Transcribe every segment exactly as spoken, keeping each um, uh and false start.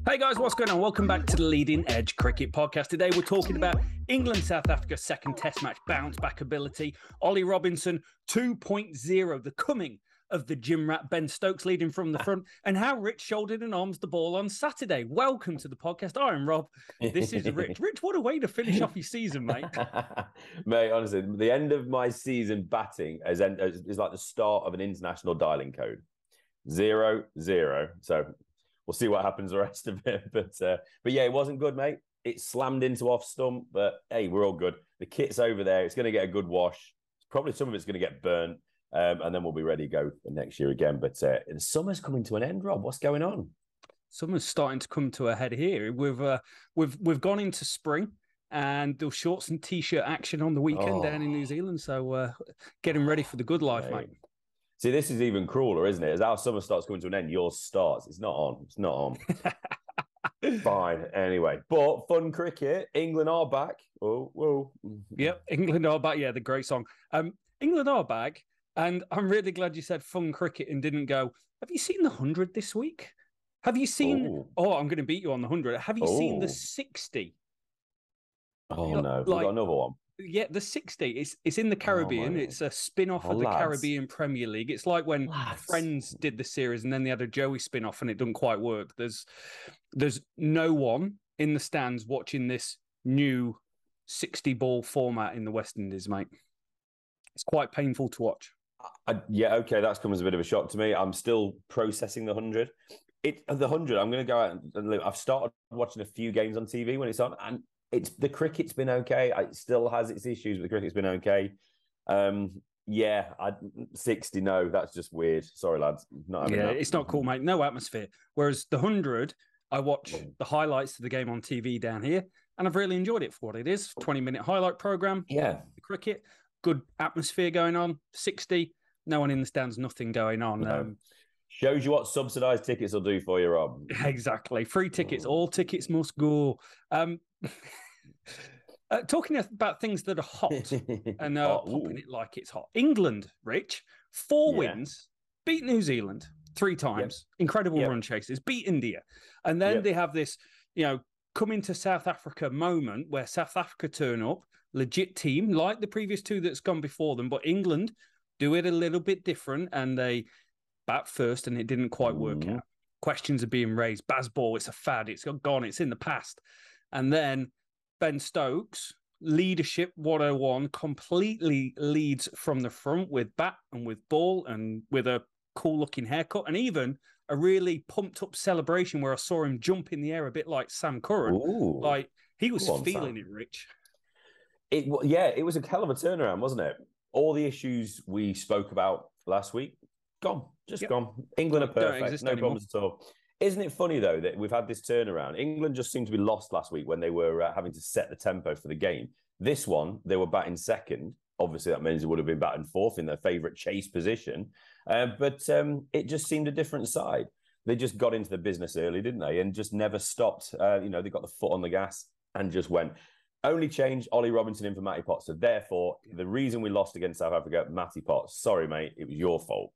Hey guys, what's going on? Welcome back to the Leading Edge Cricket Podcast. Today we're talking about England-South Africa second test match bounce back ability, Ollie Robinson two point oh, the coming of the gym rat Ben Stokes leading from the front, and how Rich shouldered and arms the ball on Saturday. Welcome to the podcast. I am Rob. This is Rich. Rich, what a way to finish off your season, mate. Mate, honestly, the end of my season batting is, is like the start of an international dialing code. Zero, zero. So we'll see what happens the rest of it. But uh, but yeah, it wasn't good, mate. It slammed into off stump, but hey, we're all good. The kit's over there. It's going to get a good wash. Probably some of it's going to get burnt, um, and then we'll be ready to go for next year again. But uh, the summer's coming to an end, Rob. What's going on? Summer's starting to come to a head here. We've uh, we've we've gone into spring, and there's shorts and t-shirt action on the weekend oh. down in New Zealand. So uh, getting ready for the good life, mate. mate. See, this is even crueler, isn't it? As our summer starts coming to an end, yours starts. It's not on. It's not on. Fine. Anyway, but fun cricket. England are back. Oh, whoa. Yep, England are back. Yeah, the great song. Um, England are back, and I'm really glad you said fun cricket and didn't go, have you seen the one hundred this week? Have you seen... Ooh. Oh, I'm going to beat you on the one hundred. Have you Ooh. seen the sixty? Oh, you know, no. We've like, got another one. Yeah, the sixty. It's it's in the Caribbean. Oh, it's a spin-off oh, of the lads. Caribbean Premier League. It's like when lads. Friends did the series and then they had a Joey spin-off and it didn't quite work. There's there's no one in the stands watching this new sixty-ball format in the West Indies, mate. It's quite painful to watch. I, yeah, okay, that's come as a bit of a shock to me. I'm still processing the one hundred. It the one hundred, I'm going to go out and live. I've started watching a few games on T V when it's on, and It's the cricket's been okay. It still has its issues, but the cricket's been okay. Um, yeah, I, sixty. No, that's just weird. Sorry, lads. Not yeah, it's not cool, mate. No atmosphere. Whereas the hundred, I watch oh. the highlights of the game on T V down here, and I've really enjoyed it for what it is. Twenty minute highlight program. Yeah, the cricket, good atmosphere going on. Sixty, no one in the stands, nothing going on. No. Um, Shows you what subsidised tickets will do for you, Rob. Exactly. Free tickets. Oh. All tickets must go. Um, uh, talking about things that are hot and uh, oh, popping it like it's hot. England, Rich, four yeah. wins, beat New Zealand three times, yep. incredible yep. run chases, beat India. And then yep. they have this, you know, come into South Africa moment where South Africa turn up, legit team, like the previous two that's gone before them, but England do it a little bit different and they bat first and it didn't quite work mm. out. Questions are being raised. Bazball, it's a fad. It's gone. It's in the past. And then Ben Stokes, leadership one oh one, completely leads from the front with bat and with ball and with a cool-looking haircut and even a really pumped-up celebration where I saw him jump in the air a bit like Sam Curran. Ooh. Like, he was on, feeling Sam. it, Rich. It, yeah, it was a hell of a turnaround, wasn't it? All the issues we spoke about last week, gone. Just yep. gone. England are perfect. No anymore. problems at all. Isn't it funny, though, that we've had this turnaround? England just seemed to be lost last week when they were uh, having to set the tempo for the game. This one, they were batting second. Obviously, that means they would have been batting fourth in their favourite chase position. Uh, but um, it just seemed a different side. They just got into the business early, didn't they? And just never stopped. Uh, you know, they got the foot on the gas and just went. Only changed Ollie Robinson in for Matty Potts. So therefore, the reason we lost against South Africa, Matty Potts. Sorry, mate. It was your fault.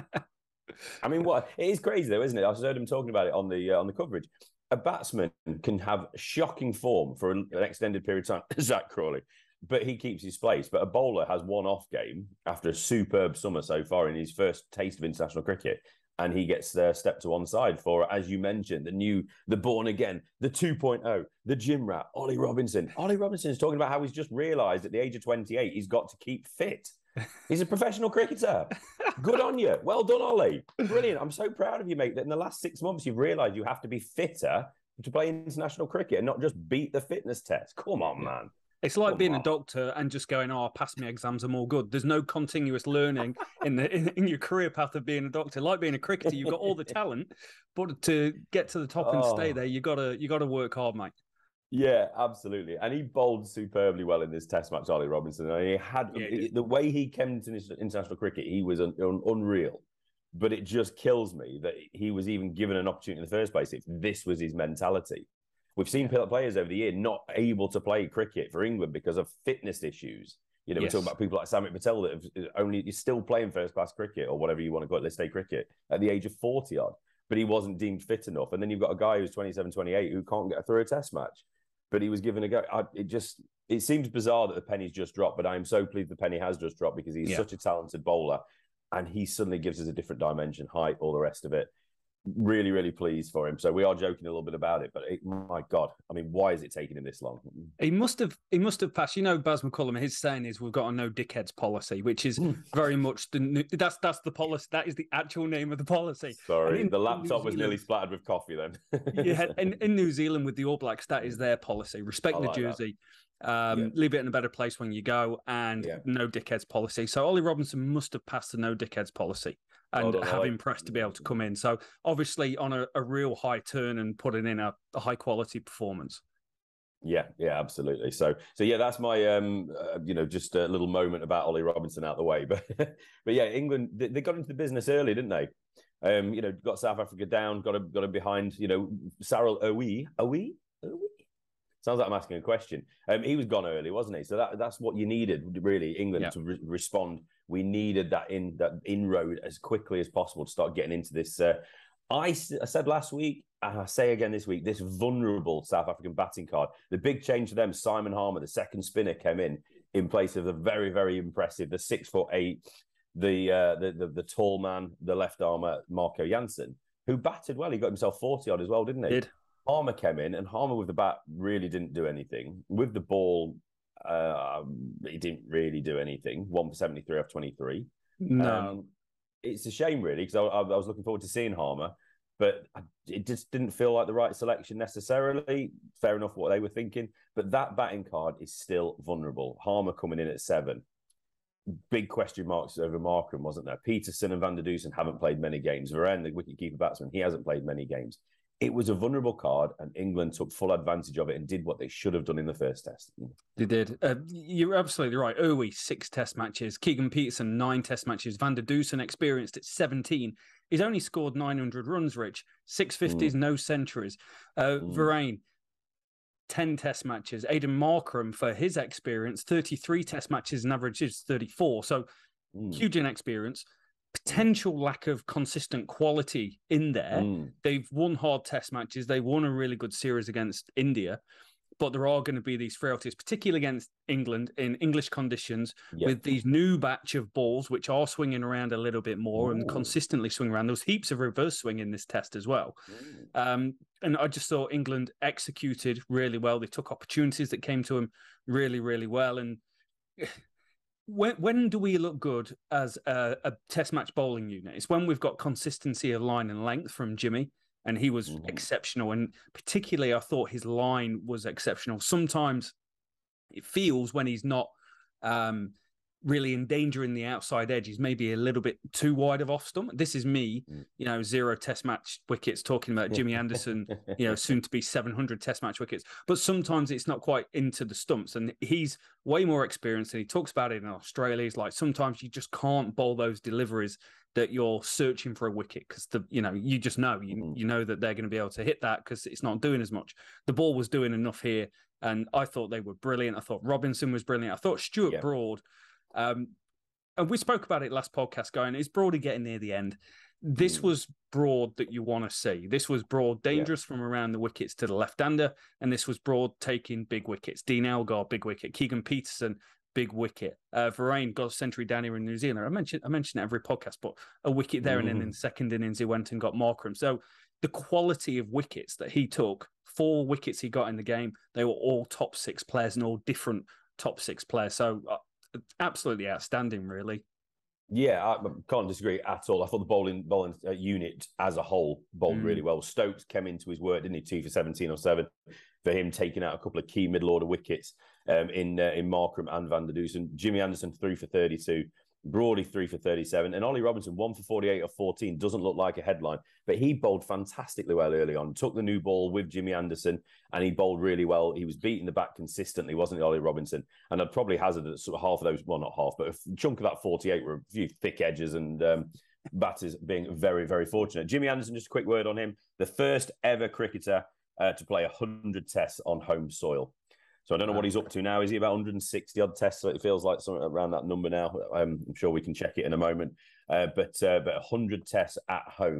I mean, what it is crazy though, isn't it? I just heard him talking about it on the uh, on the coverage. A batsman can have shocking form for an extended period of time, Zach Crawley, but he keeps his place. But a bowler has one off game after a superb summer so far in his first taste of international cricket, and he gets uh, stepped to one side for, as you mentioned, the new, the born again, the two point oh, the gym rat, Ollie Robinson. Ollie Robinson is talking about how he's just realised at the age of twenty-eight he's got to keep fit. He's a professional cricketer. Good on you. Well done, Ollie. Brilliant. I'm so proud of you, mate, that in the last six months you've realised you have to be fitter to play international cricket and not just beat the fitness test. Come on, man. It's like Come being on. a doctor and just going, oh, pass me exams, I'm all good. There's no continuous learning in the in, in your career path of being a doctor. Like being a cricketer, you've got all the talent, but to get to the top and Oh. stay there, you gotta you gotta work hard, mate. Yeah, absolutely. And he bowled superbly well in this test match, Ollie Robinson. And he had Yeah, he did. the way he came into this international cricket, he was un, un, unreal. But it just kills me that he was even given an opportunity in the first place if this was his mentality. We've seen players over the year not able to play cricket for England because of fitness issues. You know, Yes. we're talking about people like Samit Patel that have only is still playing first class cricket or whatever you want to call it, let's say cricket, at the age of forty odd. but he wasn't deemed fit enough. And then you've got a guy who's twenty-seven, twenty-eight who can't get through a test match, but he was given a go. I, it just, it seems bizarre that the penny's just dropped, but I'm so pleased the penny has just dropped because he's yeah. such a talented bowler and he suddenly gives us a different dimension, height, all the rest of it. Really, really pleased for him. So we are joking a little bit about it, but it, my God, I mean, why is it taking him this long? He must have, he must have passed. You know, Baz McCullum, his saying is, "We've got a no dickheads policy," which is very much the that's that's the policy. That is the actual name of the policy. Sorry, in, the laptop was nearly splattered with coffee. Then, yeah, in, in New Zealand with the All Blacks, that is their policy. Respect like the jersey. Um, yeah. Leave it in a better place when you go, and yeah. no dickheads policy. So Ollie Robinson must have passed the no dickheads policy. And have impressed to be able to come in. So obviously on a, a real high turn and putting in a, a high quality performance. Yeah, yeah, absolutely. So, so yeah, that's my, um, uh, you know, just a little moment about Ollie Robinson out the way. But, but yeah, England they, they got into the business early, didn't they? Um, you know, got South Africa down, got him, got him behind. You know, Sarel Owi, Owi, Owi. Sounds like I'm asking a question. Um, he was gone early, wasn't he? So that that's what you needed, really, England yeah. to re- respond. We needed that in that inroad as quickly as possible to start getting into this. Uh, I, I said last week, and I say again this week, this vulnerable South African batting card. The big change for them, Simon Harmer, the second spinner, came in in place of the very, very impressive, the six foot eight, the uh, the, the the tall man, the left armer, Marco Jansen, who batted well. He got himself forty odd as well, didn't he? Did. Harmer came in, and Harmer with the bat really didn't do anything. With the ball, uh, he didn't really do anything. One for seventy-three off twenty-three. No, um, it's a shame, really, because I, I was looking forward to seeing Harmer, but it just didn't feel like the right selection necessarily. Fair enough, what they were thinking, but that batting card is still vulnerable. Harmer coming in at seven. Big question marks over Markram, wasn't there? Peterson and Van der Dusen haven't played many games. Varane, the wicketkeeper batsman, he hasn't played many games. It was a vulnerable card, and England took full advantage of it and did what they should have done in the first test. They did. Uh, you're absolutely right. Owi, six test matches. Keegan Peterson, nine test matches. Van der Dusen, experienced at seventeen. He's only scored nine hundred runs, Rich. six fifties, mm. no centuries. Uh, mm. Varane, ten test matches. Aidan Markram, for his experience, thirty-three test matches and average is thirty-four. So mm. huge inexperience. Potential lack of consistent quality in there. Mm. They've won hard test matches. They won a really good series against India, but there are going to be these frailties, particularly against England in English conditions yep. with these new batch of balls, which are swinging around a little bit more Ooh. and consistently swing around. There's heaps of reverse swing in this test as well. Mm. Um, and I just thought England executed really well. They took opportunities that came to them really, really well. And When when do we look good as a, a test match bowling unit? It's when we've got consistency of line and length from Jimmy, and he was mm-hmm. exceptional. And particularly, I thought his line was exceptional. Sometimes it feels when he's not um, really endangering the outside edge, he's maybe a little bit too wide of off stump. This is me, mm. you know, zero test match wickets, talking about Jimmy Anderson, you know, soon to be seven hundred test match wickets. But sometimes it's not quite into the stumps, and he's way more experienced. And he talks about it in Australia. He's like, sometimes you just can't bowl those deliveries that you're searching for a wicket because the, you know, you just know, you, mm. you know that they're going to be able to hit that because it's not doing as much. The ball was doing enough here, and I thought they were brilliant. I thought Robinson was brilliant. I thought Stuart yeah. Broad. Um, and we spoke about it last podcast, going, is Broady getting near the end? This mm. was Broad that you want to see. This was Broad dangerous yeah. from around the wickets to the left-hander, and this was Broad taking big wickets. Dean Elgar, big wicket. Keegan Peterson, big wicket. Uh, Varane got a century down here in New Zealand. I mentioned I mentioned it every podcast, but a wicket there, mm. and then in the second innings he went and got Markram. So the quality of wickets that he took, four wickets he got in the game, they were all top six players and all different top six players. So uh, absolutely outstanding, really. Yeah, I can't disagree at all. I thought the bowling bowling uh, unit as a whole bowled mm. really well. Stokes came into his work, didn't he? Two for seventeen or seven for him, taking out a couple of key middle order wickets um, in uh, in Markram and Van der Dusen. Jimmy Anderson three for thirty-two, Broady three for thirty-seven, and Ollie Robinson one for forty-eight or fourteen. Doesn't look like a headline, but he bowled fantastically well early on. Took the new ball with Jimmy Anderson, and he bowled really well. He was beating the bat consistently, wasn't he, Ollie Robinson? And I'd probably hazard that sort of half of those, well, not half, but a chunk of that forty-eight were a few thick edges and um, batters being very, very fortunate. Jimmy Anderson, just a quick word on him, the first ever cricketer uh, to play one hundred tests on home soil. So I don't know what he's up to now. Is he about one hundred sixty odd tests? So it feels like something around that number now. Um, I'm sure we can check it in a moment. Uh, but uh, but one hundred tests at home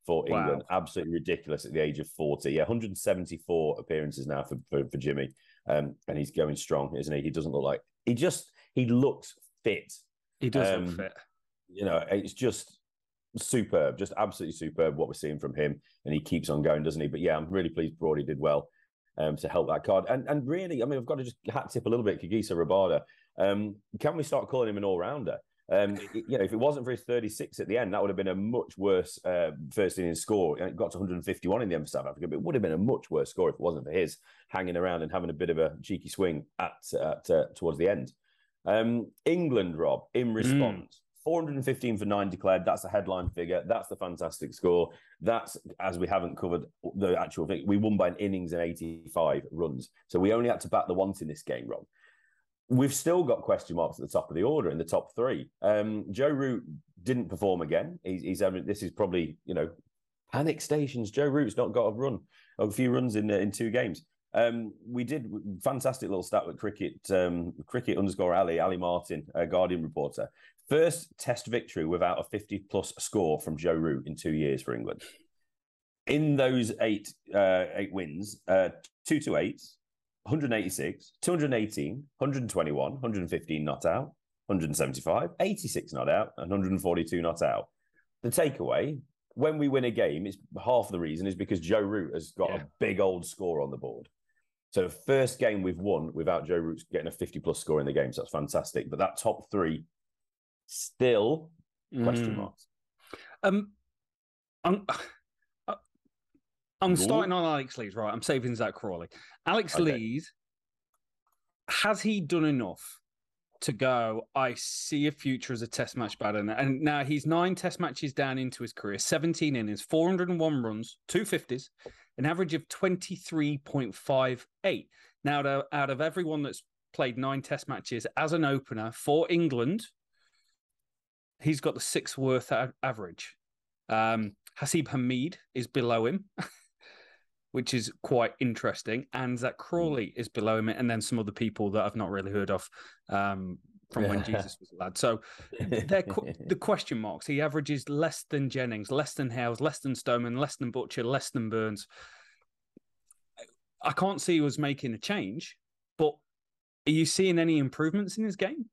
for England. Wow. Absolutely ridiculous at the age of forty. Yeah, one hundred seventy-four appearances now for, for, for Jimmy. Um, and he's going strong, isn't he? He doesn't look like... He just... He looks fit. He does um, look fit. You know, it's just superb. Just absolutely superb what we're seeing from him. And he keeps on going, doesn't he? But yeah, I'm really pleased Brody did well um, to help that card. And and really, I mean, I've got to just hat tip a little bit Kagiso Rabada. Um, can we start calling him an all-rounder? Um, it, you know, if it wasn't for his thirty-six at the end, that would have been a much worse uh, first inning score. And it got to one hundred fifty-one in the end for South Africa, but it would have been a much worse score if it wasn't for his hanging around and having a bit of a cheeky swing at, at uh, towards the end. Um, England, Rob, in response, mm. four hundred fifteen for nine declared. That's the headline figure. That's the fantastic score. That's, as we haven't covered the actual thing, we won by an innings and eighty-five runs. So we only had to bat the once in this game, Rob. We've still got question marks at the top of the order in the top three. Um, Joe Root didn't perform again. He's, he's having, this is probably, you know, panic stations. Joe Root's not got a run, a few runs in in two games. Um, we did fantastic little stat with cricket, um, cricket underscore Ali, Ali Martin, a Guardian reporter. First Test victory without a fifty plus score from Joe Root in two years for England. In those eight uh, eight wins, uh, two to eight. one hundred eighty-six, two hundred eighteen, one hundred twenty-one, one hundred fifteen not out, one hundred seventy-five, eighty-six not out, and one hundred forty-two not out. The takeaway, when we win a game, it's half the reason is because Joe Root has got yeah. a big old score on the board. So first game we've won without Joe Root getting a fifty plus score in the game. So that's fantastic. But that top three, still question mm. marks. Um, I'm... I'm starting on Alex Lees, right? I'm saving Zach Crawley. Alex okay. Lees, has he done enough to go, I see a future as a test match batter? And now he's nine test matches down into his career, seventeen innings, four hundred one runs, two fifties, an average of twenty-three point five eight. Now, to, out of everyone that's played nine test matches as an opener for England, he's got the sixth worst average. Um, Hasib Hamid is below him. Which is quite interesting. And Zach Crawley is below him, and then some other people that I've not really heard of um, from when Jesus was a lad. So they're qu- the question marks. He averages less than Jennings, less than Hales, less than Stoneman, less than Butcher, less than Burns. I can't see he was making a change, but are you seeing any improvements in his game?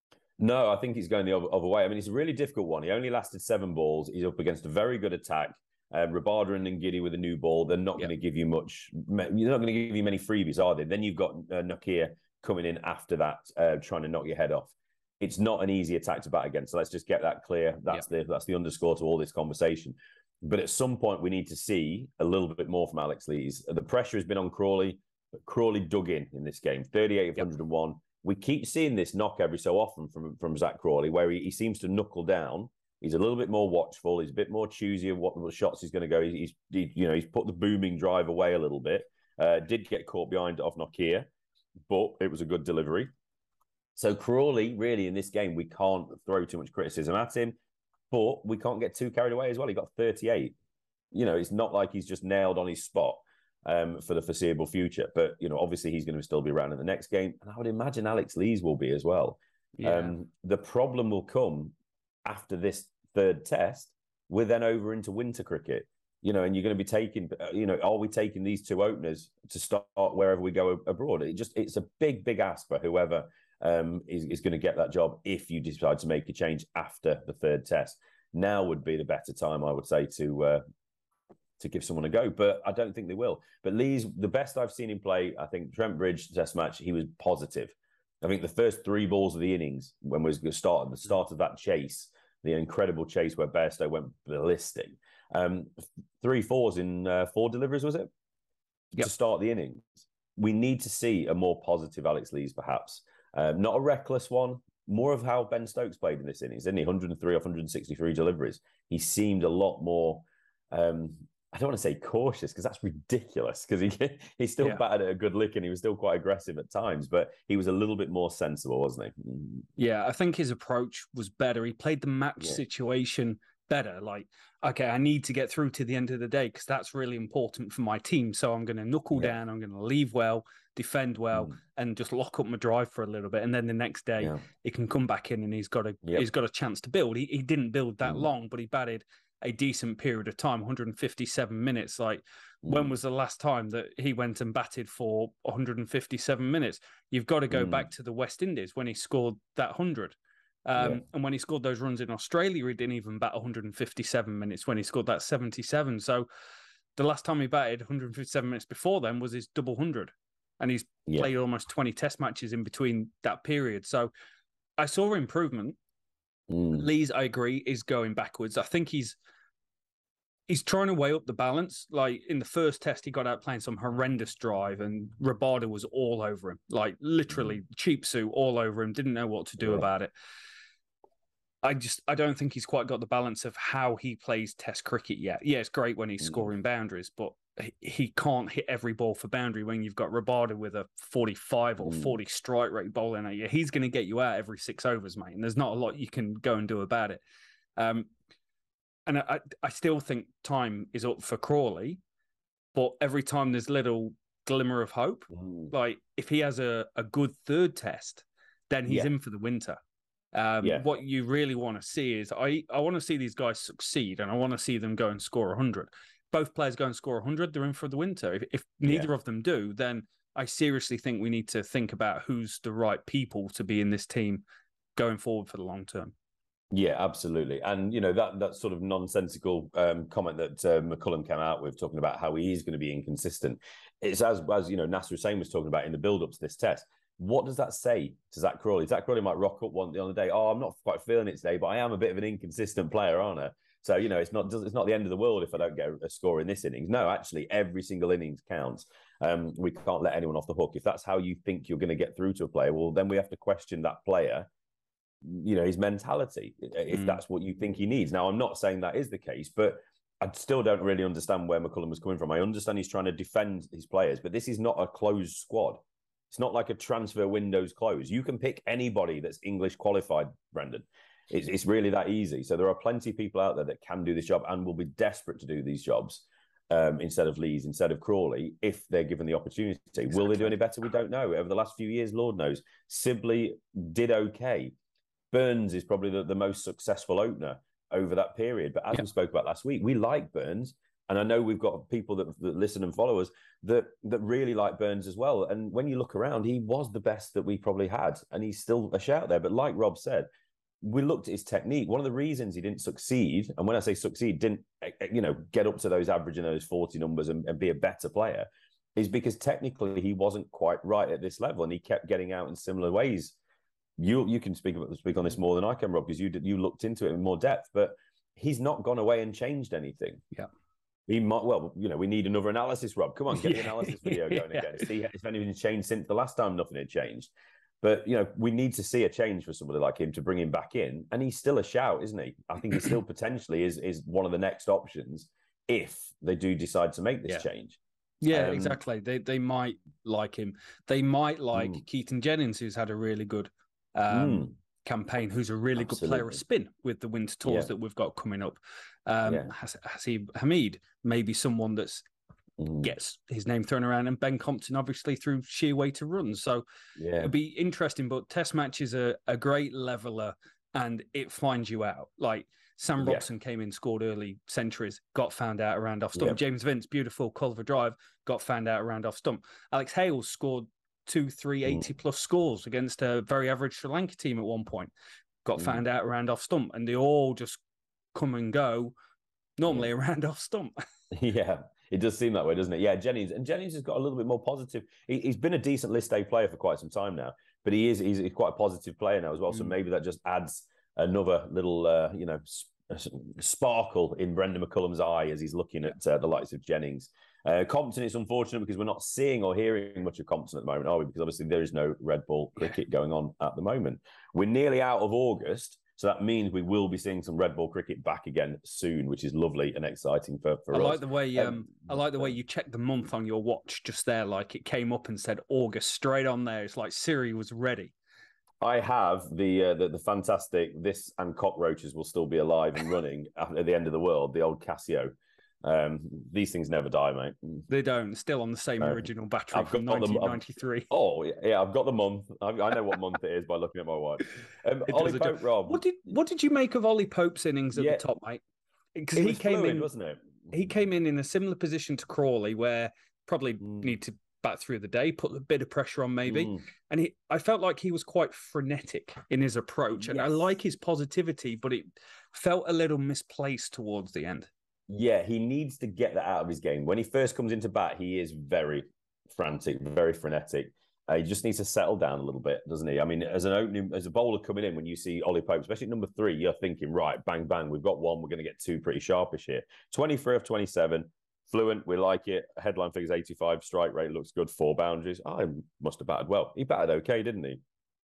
No, I think he's going the other, other way. I mean, it's a really difficult one. He only lasted seven balls. He's up against a very good attack. Uh, Rabada and Ngidi with a new ball, they're not yep. going to give you much. You're not going to give you many freebies, are they? Then you've got uh, Nokia coming in after that, uh, trying to knock your head off. It's not an easy attack to bat against. So let's just get that clear. That's yep. the that's the underscore to all this conversation. But at some point, we need to see a little bit more from Alex Lees. The pressure has been on Crawley, but Crawley dug in in this game, thirty-eight of yep. one hundred one. We keep seeing this knock every so often from from Zach Crawley, where he, he seems to knuckle down. He's a little bit more watchful. He's a bit more choosy of what, what shots he's going to go. He's, he, you know, he's put the booming drive away a little bit. Uh, did get caught behind off Nokia, but it was a good delivery. So Crawley, really, in this game, we can't throw too much criticism at him, but we can't get too carried away as well. He got thirty-eight. You know, it's not like he's just nailed on his spot um, for the foreseeable future. But, you know, obviously he's going to still be around in the next game. And I would imagine Alex Lees will be as well. Yeah. Um, the problem will come after this third test, we're then over into winter cricket, you know, and you're going to be taking, you know, are we taking these two openers to start wherever we go abroad? It just, it's a big, big ask for whoever um, is, is going to get that job if you decide to make a change after the third test. Now would be the better time, I would say, to uh, to give someone a go, but I don't think they will. But Lees, the best I've seen him play, I think Trent Bridge test match, he was positive. I think the first three balls of the innings, when we was started, the start of that chase, the incredible chase where Bairstow went ballistic. Um, three fours in uh, four deliveries, was it? Yep. To start the innings. We need to see a more positive Alex Lees, perhaps. Um, not a reckless one. More of how Ben Stokes played in this innings, didn't he? one hundred three off one hundred sixty-three deliveries. He seemed a lot more, um, I don't want to say cautious, because that's ridiculous, because he he still yeah. batted at a good lick and he was still quite aggressive at times, but he was a little bit more sensible, wasn't he? Yeah, I think his approach was better. He played the match yeah. situation better. Like, okay, I need to get through to the end of the day because that's really important for my team. So I'm going to knuckle yeah. down, I'm going to leave well, defend well, mm. and just lock up my drive for a little bit. And then the next day yeah. he can come back in and he's got a yep. he's got a chance to build. He, he didn't build that mm. long, but he batted a decent period of time, one hundred fifty-seven minutes. Like, mm. when was the last time that he went and batted for one hundred fifty-seven minutes? You've got to go mm. back to the West Indies when he scored that one hundred. Um, yeah. And when he scored those runs in Australia, he didn't even bat one hundred fifty-seven minutes when he scored that seventy-seven. So the last time he batted one hundred fifty-seven minutes before then was his double hundred. And he's yeah. played almost twenty test matches in between that period. So I saw improvement. Mm. Lees, I agree, is going backwards. I think he's he's trying to weigh up the balance. Like, in the first test, he got out playing some horrendous drive, and Rabada was all over him. Like, literally, mm. cheap suit all over him, didn't know what to do yeah. about it. I just, I don't think he's quite got the balance of how he plays test cricket yet. Yeah, it's great when he's mm. scoring boundaries, but he can't hit every ball for boundary when you've got Rabada with a forty-five or forty strike rate bowling at you. He's going to get you out every six overs, mate, and there's not a lot you can go and do about it. Um, and I, I still think time is up for Crawley, but every time there's little glimmer of hope. Mm. Like, if he has a, a good third test, then he's yeah. in for the winter. Um, yeah. What you really want to see is, I, I want to see these guys succeed, and I want to see them go and score one hundred. Both players go and score one hundred, they're in for the winter. If, if neither yeah. of them do, then I seriously think we need to think about who's the right people to be in this team going forward for the long term. Yeah, absolutely. And, you know, that that sort of nonsensical um, comment that uh, McCullum came out with, talking about how he is going to be inconsistent. It's as, as you know, Nasser Hussain was talking about in the build-up to this test. What does that say to Zach Crawley? Zach Crawley might rock up one the other day. Oh, I'm not quite feeling it today, but I am a bit of an inconsistent player, aren't I? So, you know, it's not it's not the end of the world if I don't get a score in this innings. No, actually, every single innings counts. Um, we can't let anyone off the hook. If that's how you think you're going to get through to a player, well, then we have to question that player, you know, his mentality, if mm. that's what you think he needs. Now, I'm not saying that is the case, but I still don't really understand where McCullum was coming from. I understand he's trying to defend his players, but this is not a closed squad. It's not like a transfer window's closed. You can pick anybody that's English qualified, Brendan. It's, it's really that easy. So there are plenty of people out there that can do this job and will be desperate to do these jobs um, instead of Lees, instead of Crawley, if they're given the opportunity. Exactly. Will they do any better? We don't know. Over the last few years, Lord knows. Sibley did okay. Burns is probably the, the most successful opener over that period. But as yeah. we spoke about last week, we like Burns. And I know we've got people that, that listen and follow us that, that really like Burns as well. And when you look around, he was the best that we probably had. And he's still a shout there. But like Rob said, we looked at his technique. One of the reasons he didn't succeed, and when I say succeed, didn't, you know, get up to those average and those forty numbers and, and be a better player, is because technically he wasn't quite right at this level, and he kept getting out in similar ways. You you can speak about speak on this more than I can, Rob, because you did, you looked into it in more depth. But he's not gone away and changed anything. Yeah, he might. Well, you know, we need another analysis, Rob. Come on, get the analysis video going yeah. again. See if anything's changed since the last time. Nothing had changed. But, you know, we need to see a change for somebody like him to bring him back in. And he's still a shout, isn't he? I think he still potentially is is one of the next options if they do decide to make this yeah. change. Yeah, um, exactly. They they might like him. They might like mm. Keaton Jennings, who's had a really good um, mm. campaign, who's a really Absolutely. good player of spin with the winter tours yeah. that we've got coming up. Um, yeah. Haseeb Hameed, maybe someone that's Mm. gets his name thrown around, and Ben Compton obviously through sheer weight of runs. So yeah. it'll be interesting, but test matches are a great leveler and it finds you out. Like Sam Robson yeah. came in, scored early centuries, got found out around off stump. Yeah. James Vince, beautiful Culver drive, got found out around off stump. Alex Hales scored two, three, eighty mm. plus scores against a very average Sri Lanka team at one point, got mm. found out around off stump, and they all just come and go normally yeah. around off stump. yeah. It does seem that way, doesn't it? Yeah, Jennings. And Jennings has got a little bit more positive. He, he's been a decent List A player for quite some time now, but he is he's, he's quite a positive player now as well. Mm. So maybe that just adds another little, uh, you know, sp- sparkle in Brendan McCullum's eye as he's looking at uh, the likes of Jennings. Uh, Compton, it's unfortunate because we're not seeing or hearing much of Compton at the moment, are we? Because obviously there is no red ball cricket going on at the moment. We're nearly out of August. So that means we will be seeing some red ball cricket back again soon, which is lovely and exciting for, for I us. Like the way, um, um, I like the way you checked the month on your watch just there. Like it came up and said August straight on there. It's like Siri was ready. I have the, uh, the the fantastic This and Cockroaches Will Still Be Alive and Running at the End of the World, the old Casio. Um, these things never die, mate. They don't. Still on the same um, original battery I've from nineteen ninety-three. The, oh, yeah, I've got the month. I, I know what month it is by looking at my watch. Um, Ollie Pope, Rob. What did what did you make of Ollie Pope's innings at yeah. the top, mate? because he came fluid, in, wasn't it? He came in in a similar position to Crawley, where probably mm. need to bat through the day, put a bit of pressure on maybe. Mm. And he, I felt like he was quite frenetic in his approach. Yes. And I like his positivity, but it felt a little misplaced towards the end. Yeah, he needs to get that out of his game. When he first comes into bat, he is very frantic, very frenetic. Uh, he just needs to settle down a little bit, doesn't he? I mean, as an opening, as a bowler coming in, when you see Ollie Pope, especially at number three, you're thinking, right, bang, bang, we've got one, we're going to get two pretty sharpish here. twenty-three of twenty-seven, fluent, we like it. Headline figures eighty-five, strike rate looks good, four boundaries. I must have batted well. He batted okay, didn't he?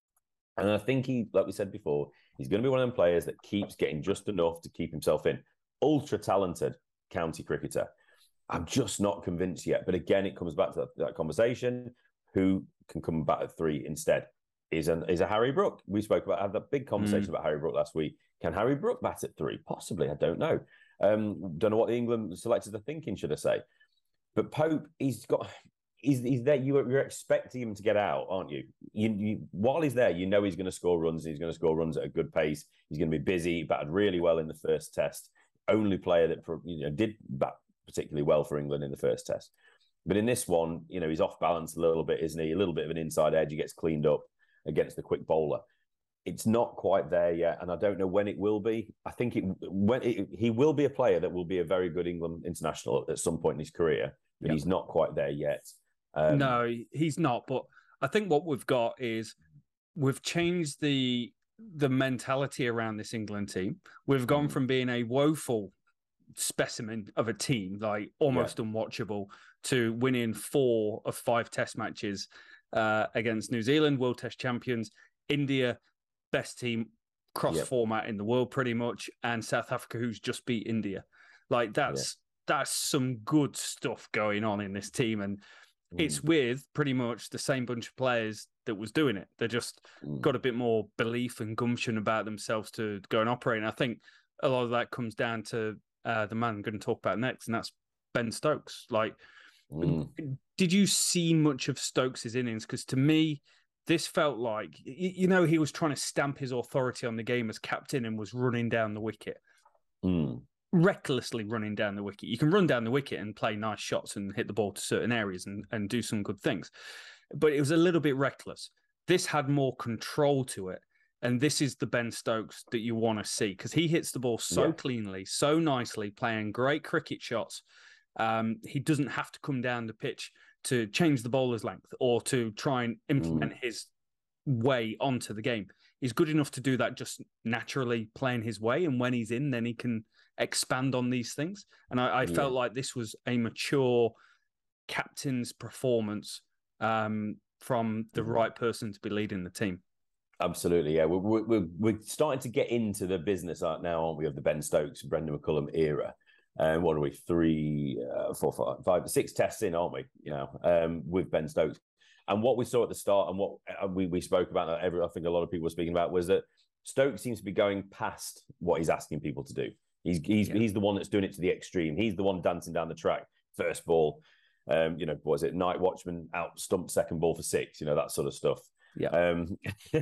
And I think he, like we said before, he's going to be one of them players that keeps getting just enough to keep himself in. Ultra talented county cricketer. I'm just not convinced yet. But again, it comes back to that, that conversation. Who can come back at three instead? Is a, is a Harry Brook. We spoke about, had that big conversation mm. about Harry Brook last week. Can Harry Brook bat at three? Possibly. I don't know. Um, don't know what the England selectors are thinking, should I say. But Pope, he's got, he's, he's there. You, you're expecting him to get out, aren't you? You, you? While he's there, you know he's going to score runs. He's going to score runs at a good pace. He's going to be busy. He batted really well in the first test. Only player that you know did bat particularly well for England in the first test. But in this one, you know, he's off balance a little bit, isn't he? A little bit of an inside edge. He gets cleaned up against the quick bowler. It's not quite there yet, and I don't know when it will be. I think it when it, he will be a player that will be a very good England international at some point in his career, but yep. he's not quite there yet. Um, no, he's not. But I think what we've got is we've changed the the mentality around this England team. We've gone mm. from being a woeful specimen of a team, like almost yeah. unwatchable, to winning four of five test matches uh, against New Zealand, World Test champions, India, best team cross yep. format in the world pretty much, and South Africa, who's just beat India. Like that's yeah. that's some good stuff going on in this team, and mm. it's with pretty much the same bunch of players that was doing it. They just mm. got a bit more belief and gumption about themselves to go and operate. And I think a lot of that comes down to uh, the man I'm going to talk about next, and that's Ben Stokes. Like, mm. did you see much of Stokes' innings? Because to me, this felt like, you know, he was trying to stamp his authority on the game as captain and was running down the wicket. Mm. Recklessly running down the wicket. You can run down the wicket and play nice shots and hit the ball to certain areas and, and do some good things. But it was a little bit reckless. This had more control to it. And this is the Ben Stokes that you want to see, because he hits the ball so yeah. cleanly, so nicely, playing great cricket shots. Um, he doesn't have to come down the pitch to change the bowler's length or to try and implement mm. his way onto the game. He's good enough to do that just naturally playing his way. And when he's in, then he can expand on these things. And I, I yeah. felt like this was a mature captain's performance um, from the mm-hmm. right person to be leading the team. Absolutely, yeah. We're, we're, we're starting to get into the business now, aren't we, of the Ben Stokes, Brendan McCullum era. And uh, what are we, three, uh, four, five, five, six tests in, aren't we, you know, um, with Ben Stokes. And what we saw at the start and what we, we spoke about, every, I think a lot of people were speaking about, was that Stokes seems to be going past what he's asking people to do. He's he's yeah. he's the one that's doing it to the extreme. He's the one dancing down the track, first ball, um, you know, what was it, night watchman out stumped second ball for six, you know, that sort of stuff. Yeah. Um,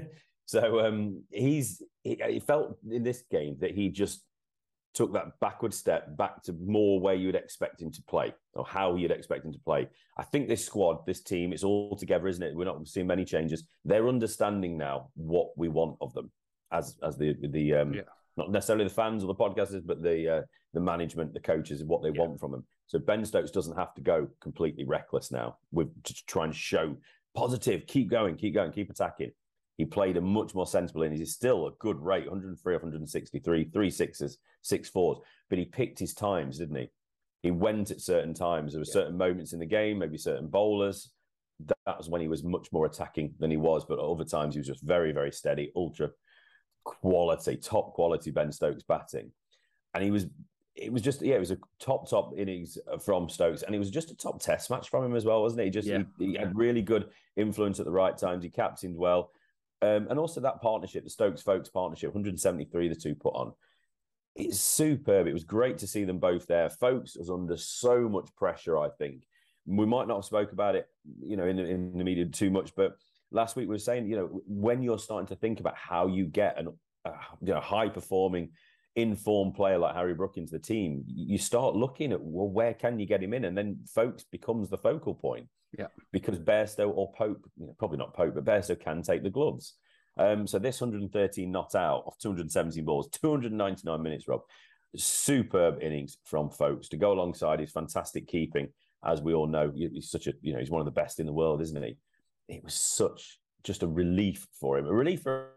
so um, he's he, he felt in this game that he just took that backward step back to more where you'd expect him to play or how you'd expect him to play. I think this squad, this team, it's all together, isn't it? We're not seeing many changes. They're understanding now what we want of them as as the the um, yeah. not necessarily the fans or the podcasters, but the uh, the management, the coaches, what they yeah. want from them. So Ben Stokes doesn't have to go completely reckless now. We're just trying to show positive, keep going, keep going, keep attacking. He played a much more sensible innings. He's still a good rate, one hundred three, one sixty-three, three sixes, six fours. But he picked his times, didn't he? He went at certain times. There were yeah. certain moments in the game, maybe certain bowlers. That was when he was much more attacking than he was. But other times he was just very, very steady, ultra quality, top quality Ben Stokes batting. And he was, it was just, yeah, it was a top, top innings from Stokes. And it was just a top test match from him as well, wasn't it? He just, yeah. he, he had really good influence at the right times. He captained well. Um, and also that partnership, the Stokes-Folkes partnership, one seventy-three, the two put on. It's superb. It was great to see them both there. Folkes was under so much pressure, I think. We might not have spoke about it, you know, in, in the media too much, but last week we were saying, you know, when you're starting to think about how you get an, a you know, high-performing informed player like Harry Brook into the team, you start looking at, well, where can you get him in? And then Folkes becomes the focal point. Yeah. Because Bairstow or Pope, you know, probably not Pope, but Bairstow can take the gloves. Um, so this one hundred thirteen not out of two hundred seventeen balls, two hundred ninety-nine minutes, Rob. Superb innings from Folkes to go alongside his fantastic keeping. As we all know, he's such a, you know, he's one of the best in the world, isn't he? It was such just a relief for him, a relief for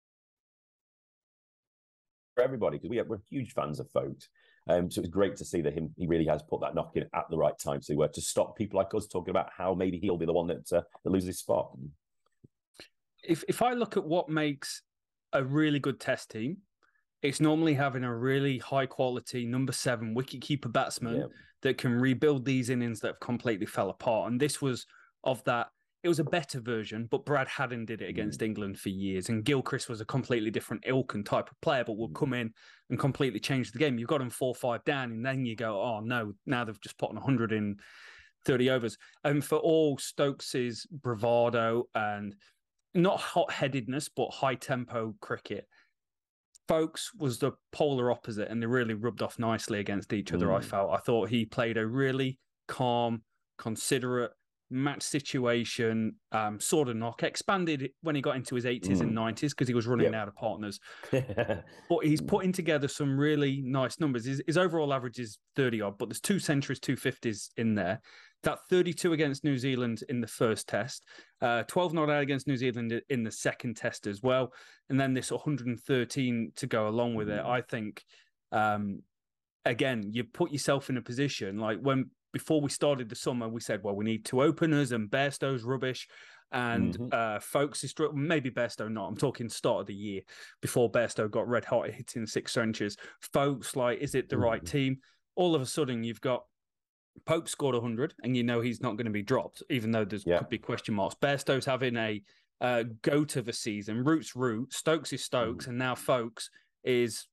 for everybody, because we are, we're huge fans of Folkes. Um, so it's great to see that him he really has put that knock in at the right time to uh, to stop people like us talking about how maybe he'll be the one that, uh, that loses his spot. If if I look at what makes a really good Test team, it's normally having a really high quality number seven wicketkeeper batsman yeah. that can rebuild these innings that have completely fell apart. And this was of that. It was a better version, but Brad Haddin did it against mm. England for years. And Gilchrist was a completely different ilk and type of player, but will mm. come in and completely change the game. You've got him four five down, and then you go, oh, no, now they've just put on one hundred in thirty overs. And for all Stokes's bravado and not hot-headedness, but high-tempo cricket, Folkes was the polar opposite, and they really rubbed off nicely against each other, mm. I felt. I thought he played a really calm, considerate, match situation, um, sort of knock, expanded when he got into his eighties mm. and nineties because he was running yep. out of partners. But he's putting together some really nice numbers. His, his overall average is thirty odd, but there's two centuries, two fifties in there. That thirty-two against New Zealand in the first test, uh, twelve not out against New Zealand in the second test as well. And then this one hundred thirteen to go along with mm. it. I think, um, again, you put yourself in a position like when, before we started the summer, we said, well, we need two openers and Bairstow's rubbish and mm-hmm. uh, Folkes is maybe Bairstow not. I'm talking start of the year before Bairstow got red hot hitting six centuries. Folkes, like, is it the mm-hmm. right team? All of a sudden, you've got Pope scored one hundred and you know he's not going to be dropped, even though there's yeah. could be question marks. Bairstow's having a uh, goat of a season. Root's Root. Stokes is Stokes. Mm-hmm. And now Folkes is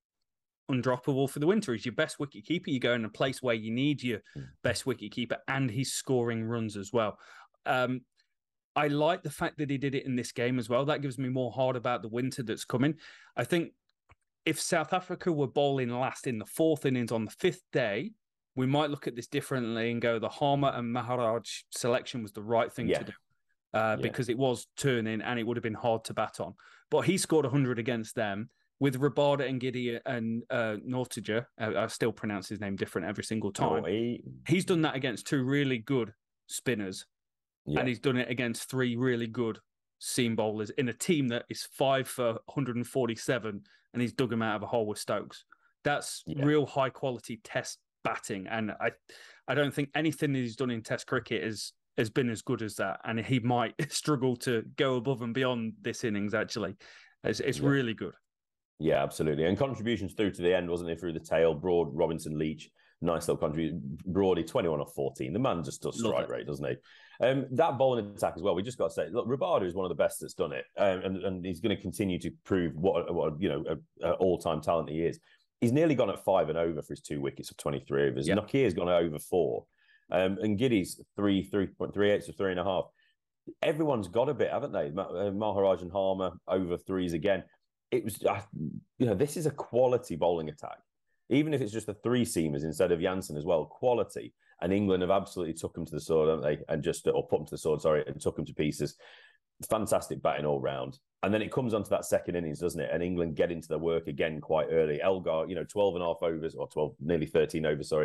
undroppable for the winter. He's your best wicket keeper. You go in a place where you need your best wicket keeper, and he's scoring runs as well. Um, I like the fact that he did it in this game as well. That gives me more heart about the winter that's coming. I think if South Africa were bowling last in the fourth innings on the fifth day, we might look at this differently and go, the Harmer and Maharaj selection was the right thing yeah. to do. Uh, yeah. Because it was turning and it would have been hard to bat on. But he scored one hundred against them. With Rabada and Giddy and uh, Nortje, uh, I still pronounce his name different every single time. Oh, he... He's done that against two really good spinners, yeah. and he's done it against three really good seam bowlers in a team that is five for one hundred forty-seven, and he's dug them out of a hole with Stokes. That's yeah. real high quality Test batting, and I, I don't think anything that he's done in Test cricket is has been as good as that, and he might struggle to go above and beyond this innings. Actually, it's, it's yeah. really good. Yeah, absolutely. And contributions through to the end, wasn't it? Through the tail, Broad, Robinson, Leach, nice little contribution. Broady, twenty-one off fourteen. The man just does strike rate, doesn't he? Um, that bowling attack as well, we just got to say, look, Rabada is one of the best that's done it. Um, and, and he's going to continue to prove what, what you know, an all-time talent he is. He's nearly gone at five and over for his two wickets of twenty-three overs. Yep. Nokia's gone over four. Um, and Giddy's three, three point three eight, so three and a half. Everyone's got a bit, haven't they? Maharaj and Harmer over threes again. It was, you know, this is a quality bowling attack. Even if it's just the three seamers instead of Jansen as well, quality. And England have absolutely took them to the sword, haven't they? And just, or put them to the sword, sorry, and took them to pieces. Fantastic batting all round. And then it comes onto that second innings, doesn't it? And England get into their work again quite early. Elgar, you know, twelve and a half overs, or twelve, nearly thirteen overs, sorry,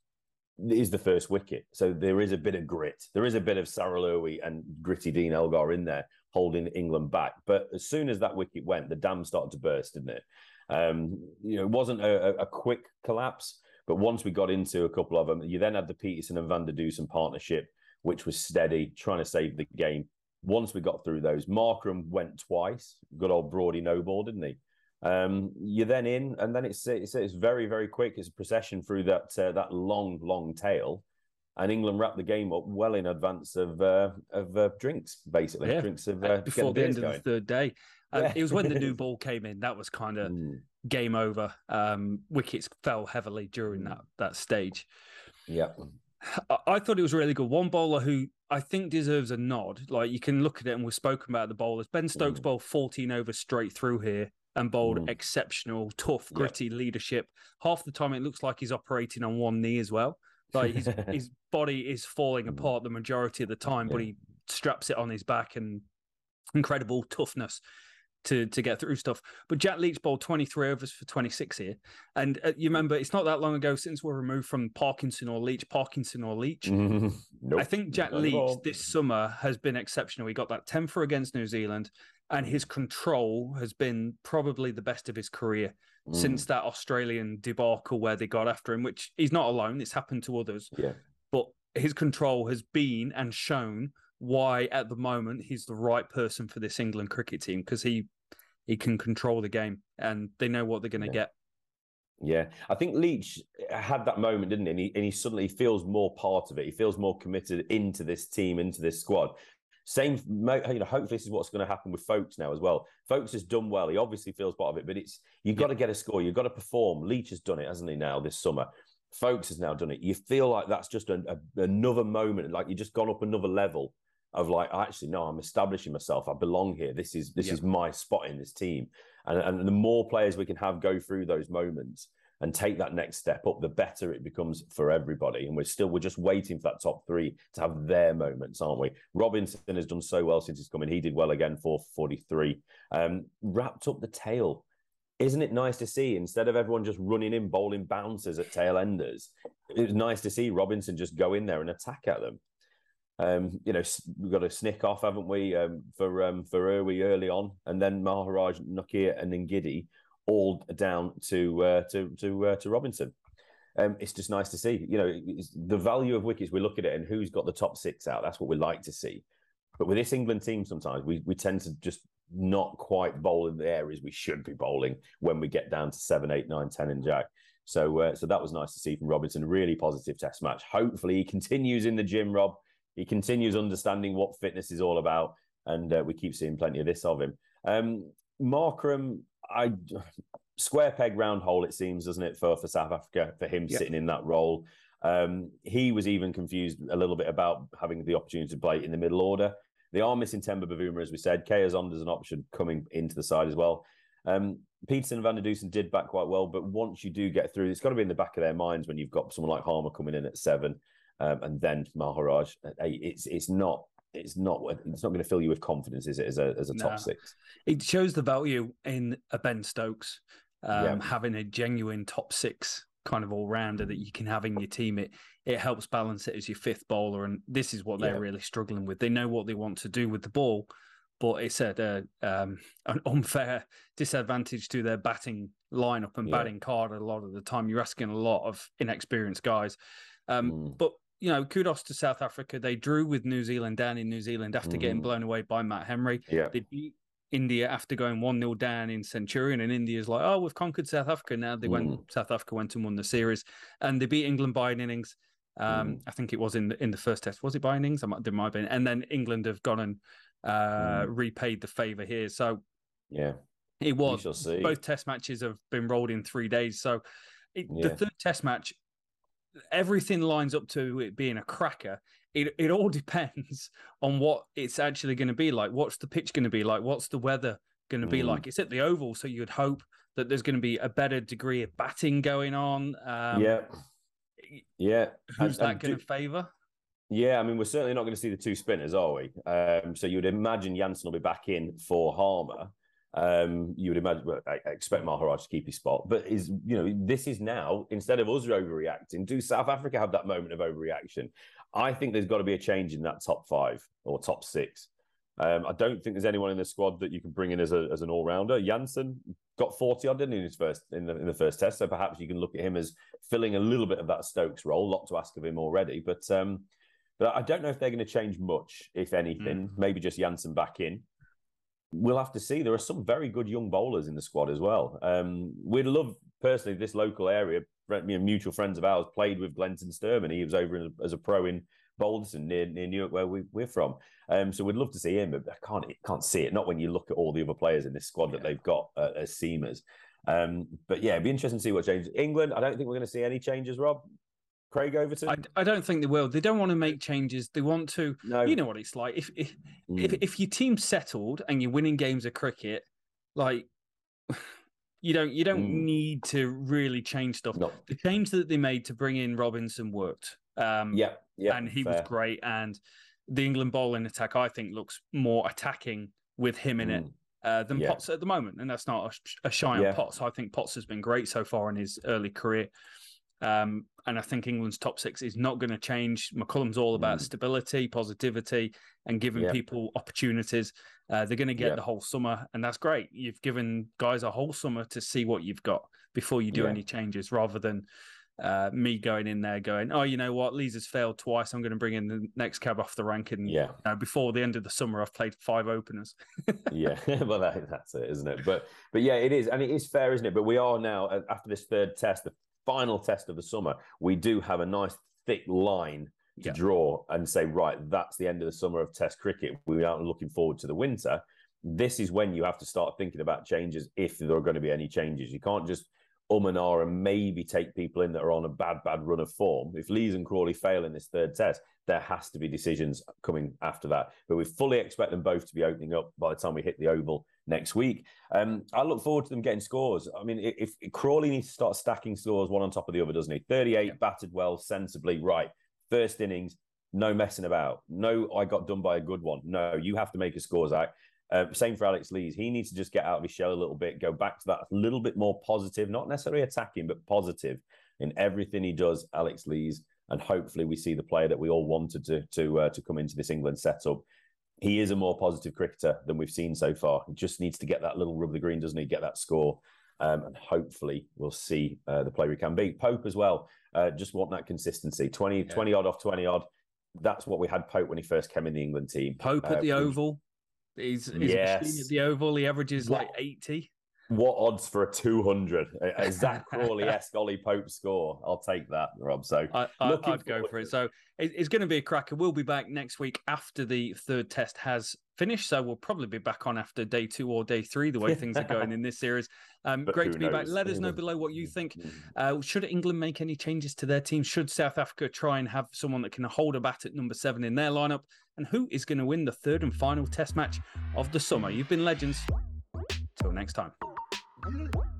is the first wicket. So there is a bit of grit. There is a bit of Saralurwi and gritty Dean Elgar in there, holding England back. But as soon as that wicket went, the dam started to burst, didn't it? Um, you know, it wasn't a, a quick collapse, but once we got into a couple of them, you then had the Peterson and Van der Dusen partnership, which was steady, trying to save the game. Once we got through those, Markram went twice. Good old Broady no ball, didn't he? Um, you're then in, and then it's, it's it's very, very quick. It's a procession through that uh, that long, long tail. And England wrapped the game up well in advance of uh, of uh, drinks, basically. Yeah. Drinks of uh, before the end going. of the third day. Um, yeah. It was when the new ball came in. That was kind of mm. game over. Um, wickets fell heavily during that that stage. Yeah. I, I thought it was really good. One bowler who I think deserves a nod. Like, you can look at it, and we've spoken about the bowlers. Ben Stokes mm. bowled fourteen overs straight through here and bowled mm. exceptional, tough, gritty yep. leadership. Half the time, it looks like he's operating on one knee as well. Like his, his body is falling apart the majority of the time, yeah. but he straps it on his back, and incredible toughness to to get through stuff. But Jack Leach bowled twenty-three overs for twenty-six here. And uh, you remember, it's not that long ago since we're removed from Parkinson or Leach, Parkinson or Leach. Mm-hmm. Nope. I think Jack not Leach this summer has been exceptional. He got that ten for against New Zealand, and his control has been probably the best of his career mm. since that Australian debacle where they got after him, which he's not alone. It's happened to others. Yeah. But his control has been and shown why at the moment he's the right person for this England cricket team, because he he can control the game and they know what they're going to yeah. get. Yeah, I think Leach had that moment, didn't he? And, he? and he suddenly feels more part of it. He feels more committed into this team, into this squad. Same, you know, hopefully this is what's going to happen with Folkes now as well. Folkes has done well. He obviously feels part of it, but it's you've got yeah. to get a score. You've got to perform. Leach has done it, hasn't he, now this summer? Folkes has now done it. You feel like that's just a, a, another moment, like you've just gone up another level of like, actually, no, I'm establishing myself. I belong here. This is this yeah. is my spot in this team. And, and the more players we can have go through those moments and take that next step up, the better it becomes for everybody. And we're still, we're just waiting for that top three to have their moments, aren't we? Robinson has done so well since he's come in. He did well again for forty-three. Um, wrapped up the tail. Isn't it nice to see, instead of everyone just running in, bowling bouncers at tail enders, it was nice to see Robinson just go in there and attack at them. Um, you know, we've got a snick off, haven't we, um, for um, for Irwi early on, and then Maharaj, Nokia, and Ngidi all down to uh, to to uh, to Robinson. Um, it's just nice to see. You know, it's the value of wickets. We look at it and who's got the top six out. That's what we like to see. But with this England team, sometimes we we tend to just not quite bowl in the areas we should be bowling when we get down to seven, eight, nine, ten, and Jack. So uh, so that was nice to see from Robinson. Really positive Test match. Hopefully he continues in the gym, Rob. He continues understanding what fitness is all about, and uh, we keep seeing plenty of this of him. Um, Markram, I square peg round hole, it seems, doesn't it, for, for South Africa, for him yep. sitting in that role. Um, he was even confused a little bit about having the opportunity to play in the middle order. They are missing Temba Bavuma, as we said. Kea Zonda is an option coming into the side as well. Um, Peterson and Van der Dusen did back quite well, but once you do get through, it's got to be in the back of their minds when you've got someone like Harmer coming in at seven. Um, and then Maharaj, it's it's not it's not it's not going to fill you with confidence, is it? As a as a no. top six, it shows the value in a Ben Stokes um, yeah. having a genuine top six kind of all rounder that you can have in your team. It it helps balance it as your fifth bowler, and this is what they're yeah. really struggling with. They know what they want to do with the ball, but it's at a, um, an unfair disadvantage to their batting lineup and yeah. batting card a lot of the time. You're asking a lot of inexperienced guys, um, mm. but. You know, kudos to South Africa. They drew with New Zealand down in New Zealand after mm. getting blown away by Matt Henry. Yeah. They beat India after going one nil down in Centurion, and India's like, oh, we've conquered South Africa now. They mm. went, South Africa went and won the series, and they beat England by an innings. Um, mm. I think it was in the, in the first test. Was it by innings? I might, there might have been. And then England have gone and uh, mm. repaid the favour here. So yeah, it was. Both test matches have been rolled in three days. So it, yeah. the third test match, everything lines up to it being a cracker. It it all depends on what it's actually going to be like. What's the pitch going to be like? What's the weather going to be mm. like? It's at the Oval, so you'd hope that there's going to be a better degree of batting going on. Um, yeah. Yeah. Who's and, that going to favour? Yeah, I mean, we're certainly not going to see the two spinners, are we? Um, so you'd imagine Jansen will be back in for Harmer. Um, you would imagine, well, I expect Maharaj to keep his spot, but is you know this is now, instead of us overreacting, do South Africa have that moment of overreaction? I think there's got to be a change in that top five or top six. Um, I don't think there's anyone in the squad that you can bring in as a as an all rounder. Jansen got forty odd, didn't he, in his first in the in the first test, so perhaps you can look at him as filling a little bit of that Stokes role. A lot to ask of him already, but um, but I don't know if they're going to change much, if anything. Mm. Maybe just Jansen back in. We'll have to see. There are some very good young bowlers in the squad as well. Um, we'd love, personally, this local area, you know, mutual friends of ours played with Glenton Sturman. He was over in, as a pro in Balderson, near, near Newark, where we, we're from. Um, so we'd love to see him, but I can't, can't see it, not when you look at all the other players in this squad yeah. that they've got uh, as seamers. Um, but yeah, it'd be interesting to see what changes. England, I don't think we're going to see any changes, Rob. Craig Overton? I, I don't think they will. They don't want to make changes. They want to. No. You know what it's like. If if, mm. if if your team's settled and you're winning games of cricket, like you don't you don't mm. need to really change stuff. No. The change that they made to bring in Robinson worked. Um, yeah, yeah, and he fair. was great. And the England bowling attack, I think, looks more attacking with him in mm. it uh, than yeah. Potts at the moment. And that's not a, a shy on yeah. Potts. I think Potts has been great so far in his early career. Um, and I think England's top six is not going to change. McCullum's all about mm. stability, positivity, and giving yeah. people opportunities. Uh, they're going to get yeah. the whole summer, and that's great. You've given guys a whole summer to see what you've got before you do yeah. any changes, rather than uh, me going in there going, oh, you know what, Lees has failed twice. I'm going to bring in the next cab off the rank. And yeah. you know, before the end of the summer, I've played five openers. yeah, well, that, that's it, isn't it? But but yeah, it is. And it is fair, isn't it? But we are now, after this third test, the final test of the summer, we do have a nice thick line to yeah. draw and say, right, that's the end of the summer of Test cricket. We aren't looking forward to the winter. This is when you have to start thinking about changes, if there are going to be any changes. You can't just um and ah and maybe take people in that are on a bad, bad run of form. If Lees and Crawley fail in this third test, there has to be decisions coming after that. But we fully expect them both to be opening up by the time we hit the Oval next week. Um, I look forward to them getting scores. I mean, if, if Crawley needs to start stacking scores one on top of the other, doesn't he? thirty-eight, yeah. batted well, sensibly, right. First innings, no messing about. No, I got done by a good one. No, you have to make a scores act. Uh, same for Alex Lees. He needs to just get out of his shell a little bit, go back to that a little bit more positive, not necessarily attacking, but positive in everything he does, Alex Lees. And hopefully we see the player that we all wanted to to uh, to come into this England setup. He is a more positive cricketer than we've seen so far. He just needs to get that little rub of the green, doesn't he? Get that score. Um, and hopefully we'll see uh, the player we can be. Pope as well. Uh, just want that consistency. twenty, yeah. twenty odd off twenty odd. That's what we had Pope when he first came in the England team. Pope at uh, the Oval. He's, he's yes. at the Oval. He averages what, like eighty. What odds for a two hundred? A Zach Crawley-esque Ollie Pope score. I'll take that, Rob. So I, I, I'd go for it. So it, it's going to be a cracker. We'll be back next week after the third test has finished. So we'll probably be back on after day two or day three, the way things are going in this series. Um, great to be knows? back. Let us know below what you think. Uh, should England make any changes to their team? Should South Africa try and have someone that can hold a bat at number seven in their lineup? And who is going to win the third and final test match of the summer? You've been legends. Till next time.